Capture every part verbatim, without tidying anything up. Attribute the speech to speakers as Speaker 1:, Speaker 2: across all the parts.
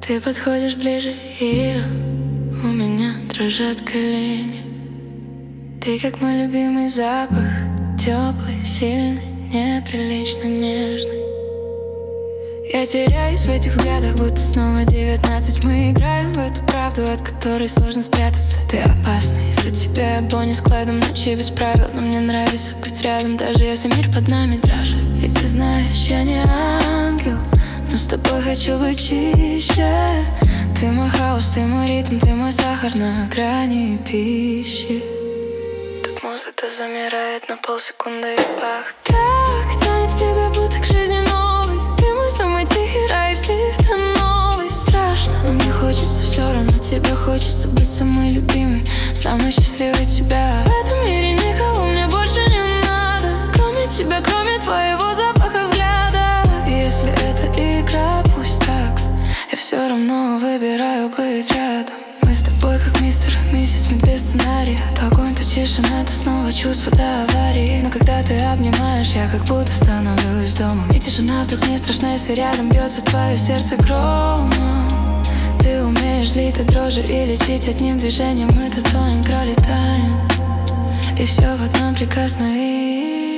Speaker 1: Ты подходишь ближе, и у меня дрожат колени. Ты как мой любимый запах, теплый, сильный, неприлично нежный. Я теряюсь в этих взглядах, будто снова девятнадцать. Мы играем в эту правду, от которой сложно спрятаться. Ты опасный, за тебя я Бонни с Клайдом. Ночи без правил, но мне нравится быть рядом, даже если мир под нами дрожит. И ты знаешь, я не ангел, но с тобой хочу быть чище. Ты мой хаос, ты мой ритм, ты мой сахар на грани пищи. Тут музыка замирает на полсекунды и пах. Так тянет к тебе, будто к жизни новой. Ты мой самый тихий рай, всегда новый. Страшно, но мне хочется все равно. Тебе хочется быть самой любимой, самой счастливой тебя. В этом мире никого мне больше не надо, кроме тебя, кроме твоего запаха взгляда. И если это игра, пусть так, я все равно выбираю быть рядом. Мы с тобой как мистер и миссис Смит без сценария. То огонь, то тишина, то снова чувство до аварии. Но когда ты обнимаешь, я как будто становлюсь домом. И тишина вдруг не страшна, если рядом бьется твое сердце громом. Ты умеешь злить до дрожи и лечить одним движением. Мы-то тоненько летаем, и все в одном прикосновении.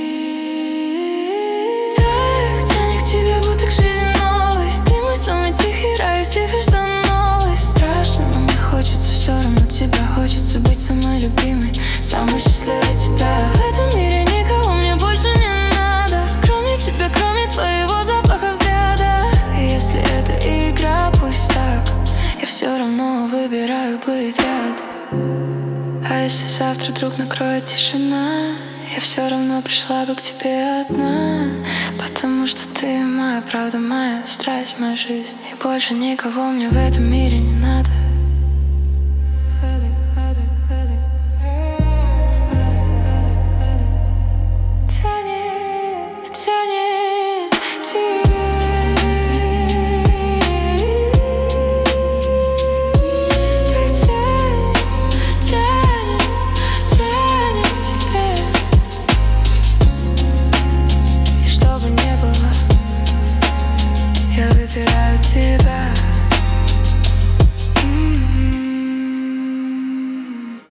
Speaker 1: Так тянет к тебе, будто к жизни новой. Ты мой самый тихий рай, всегда новый. Страшно, но мне хочется все равно тебя. Хочется быть самой любимой, самой счастливой тебя. В этом мире никого мне больше не надо, кроме тебя, кроме твоего запаха взгляда. И если это игра, пусть так, я все равно выбираю быть рядом. А если завтра вдруг накроет тишина, я все равно пришла бы к тебе одна. Потому что ты моя правда, моя страсть, моя жизнь. И больше никого мне в этом мире не надо.